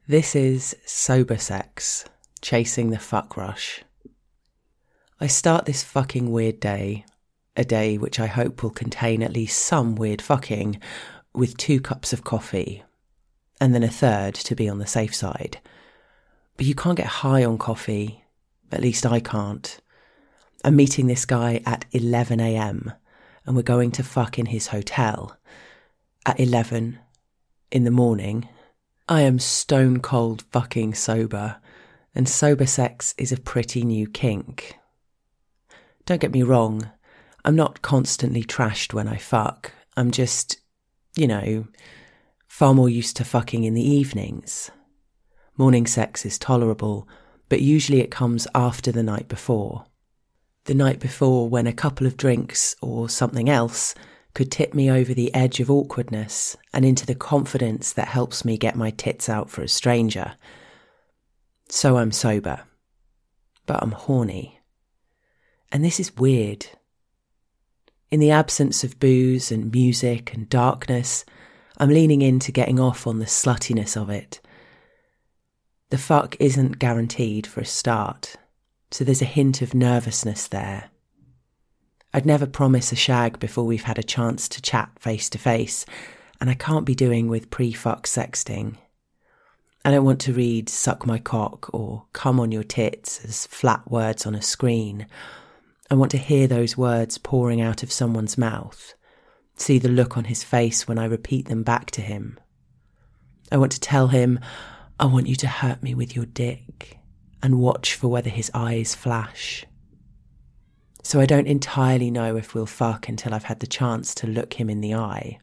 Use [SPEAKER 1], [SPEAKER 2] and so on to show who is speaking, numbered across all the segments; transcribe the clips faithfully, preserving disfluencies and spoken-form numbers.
[SPEAKER 1] This is Sober Sex, Chasing the Fuck Rush. I start this fucking weird day, a day which I hope will contain at least some weird fucking, with two cups of coffee, and then a third to be on the safe side. But you can't get high on coffee, at least I can't. I'm meeting this guy at eleven a.m. and we're going to fuck in his hotel. At eleven in the morning. I am stone cold fucking sober, and sober sex is a pretty new kink. Don't get me wrong, I'm not constantly trashed when I fuck. I'm just, you know, far more used to fucking in the evenings. Morning sex is tolerable, but usually it comes after the night before. The night before, when a couple of drinks or something else could tip me over the edge of awkwardness and into the confidence that helps me get my tits out for a stranger. So I'm sober, but I'm horny. And this is weird. In the absence of booze and music and darkness, I'm leaning into getting off on the sluttiness of it. The fuck isn't guaranteed for a start, so there's a hint of nervousness there. I'd never promise a shag before we've had a chance to chat face to face, and I can't be doing with pre-fuck sexting. I don't want to read suck my cock or come on your tits as flat words on a screen. I want to hear those words pouring out of someone's mouth, see the look on his face when I repeat them back to him. I want to tell him, I want you to hurt me with your dick, and watch for whether his eyes flash. So I don't entirely know if we'll fuck until I've had the chance to look him in the eye.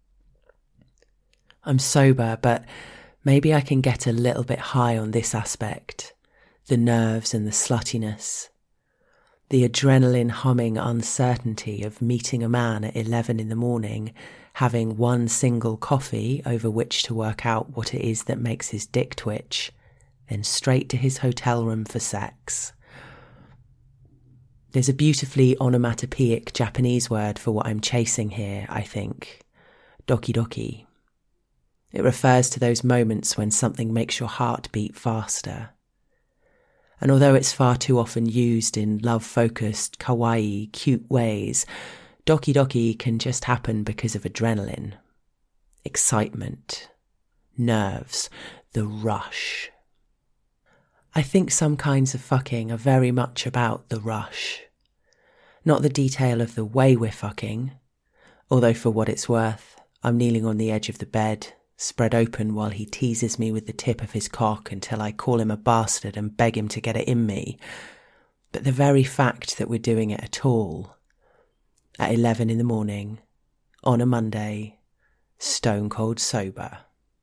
[SPEAKER 1] I'm sober, but maybe I can get a little bit high on this aspect, the nerves and the sluttiness, the adrenaline humming uncertainty of meeting a man at eleven in the morning, having one single coffee over which to work out what it is that makes his dick twitch, then straight to his hotel room for sex. There's a beautifully onomatopoeic Japanese word for what I'm chasing here, I think. Doki doki. It refers to those moments when something makes your heart beat faster. And although it's far too often used in love-focused, kawaii, cute ways, doki doki can just happen because of adrenaline. Excitement. Nerves. The rush. I think some kinds of fucking are very much about the rush. Not the detail of the way we're fucking, although for what it's worth, I'm kneeling on the edge of the bed, spread open while he teases me with the tip of his cock until I call him a bastard and beg him to get it in me. But the very fact that we're doing it at all, at eleven in the morning, on a Monday, stone cold sober.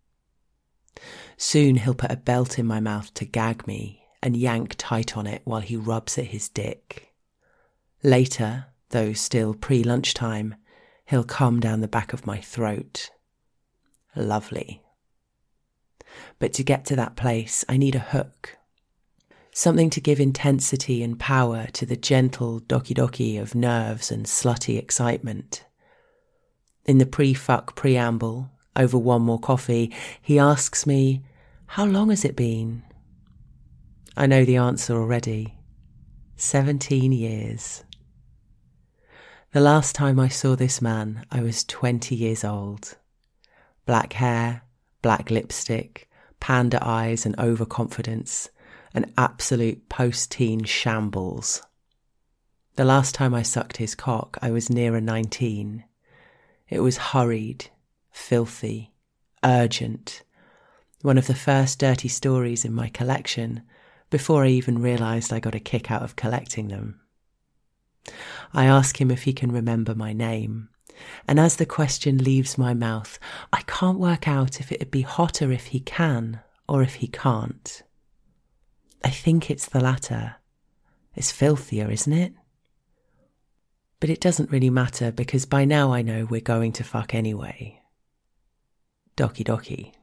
[SPEAKER 1] Soon he'll put a belt in my mouth to gag me and yank tight on it while he rubs at his dick. Later, though still pre-lunchtime, he'll come down the back of my throat. Lovely. But to get to that place, I need a hook. Something to give intensity and power to the gentle doki doki of nerves and slutty excitement. In the pre-fuck preamble, over one more coffee, he asks me, how long has it been? I know the answer already. Seventeen years. The last time I saw this man, I was twenty years old. Black hair, black lipstick, panda eyes and overconfidence, an absolute post-teen shambles. The last time I sucked his cock, I was nearer nineteen. It was hurried, filthy, urgent. One of the first dirty stories in my collection, before I even realised I got a kick out of collecting them. I ask him if he can remember my name, and as the question leaves my mouth, I can't work out if it'd be hotter if he can or if he can't. I think it's the latter. It's filthier, isn't it? But it doesn't really matter because by now I know we're going to fuck anyway. Doki doki.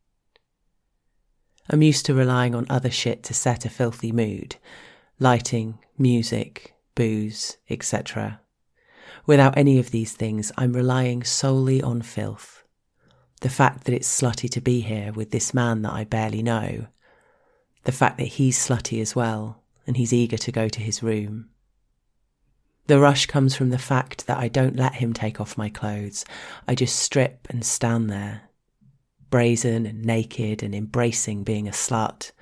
[SPEAKER 1] I'm used to relying on other shit to set a filthy mood. Lighting, music, booze, et cetera. Without any of these things, I'm relying solely on filth. The fact that it's slutty to be here with this man that I barely know. The fact that he's slutty as well, and he's eager to go to his room. The rush comes from the fact that I don't let him take off my clothes. I just strip and stand there, brazen and naked and embracing being a slut.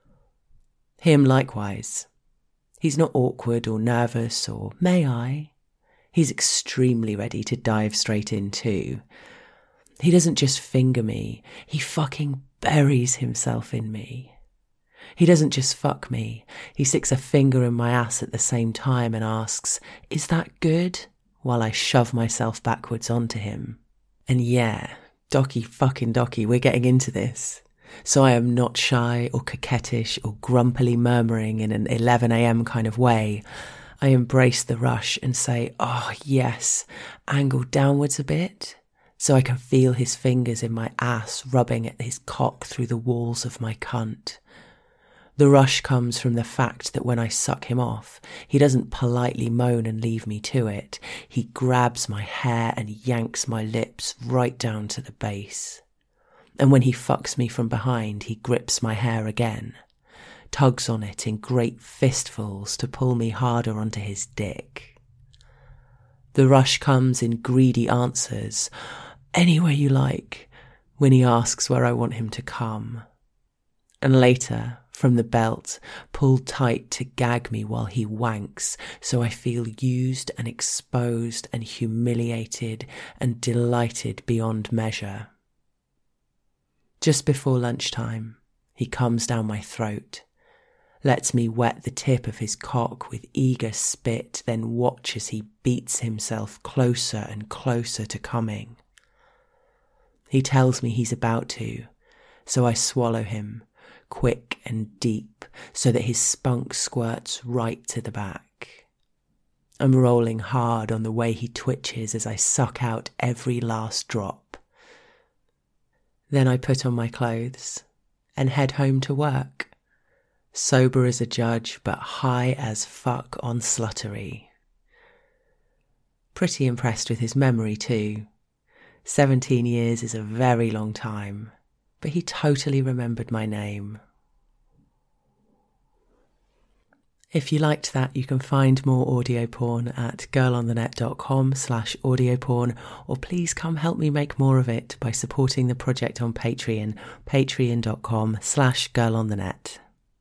[SPEAKER 1] Him likewise. He's not awkward or nervous or, may I? He's extremely ready to dive straight in too. He doesn't just finger me, he fucking buries himself in me. He doesn't just fuck me, he sticks a finger in my ass at the same time and asks, is that good? While I shove myself backwards onto him. And yeah, docky fucking docky, we're getting into this. So I am not shy or coquettish or grumpily murmuring in an eleven a.m. kind of way. I embrace the rush and say, oh yes, angle downwards a bit, so I can feel his fingers in my ass rubbing at his cock through the walls of my cunt. The rush comes from the fact that when I suck him off, he doesn't politely moan and leave me to it. He grabs my hair and yanks my lips right down to the base. And when he fucks me from behind, he grips my hair again, tugs on it in great fistfuls to pull me harder onto his dick. The rush comes in greedy answers, anywhere you like, when he asks where I want him to come. And later, from the belt, pulled tight to gag me while he wanks, so I feel used and exposed and humiliated and delighted beyond measure. Just before lunchtime, he comes down my throat, lets me wet the tip of his cock with eager spit, then watch as he beats himself closer and closer to coming. He tells me he's about to, so I swallow him, quick and deep, so that his spunk squirts right to the back. I'm rolling hard on the way he twitches as I suck out every last drop. Then I put on my clothes and head home to work, sober as a judge but high as fuck on sluttery. Pretty impressed with his memory too. Seventeen years is a very long time, but he totally remembered my name. If you liked that, you can find more audio porn at girlonthenet.com slash audio porn, or please come help me make more of it by supporting the project on Patreon, patreon.com slash girlonthenet.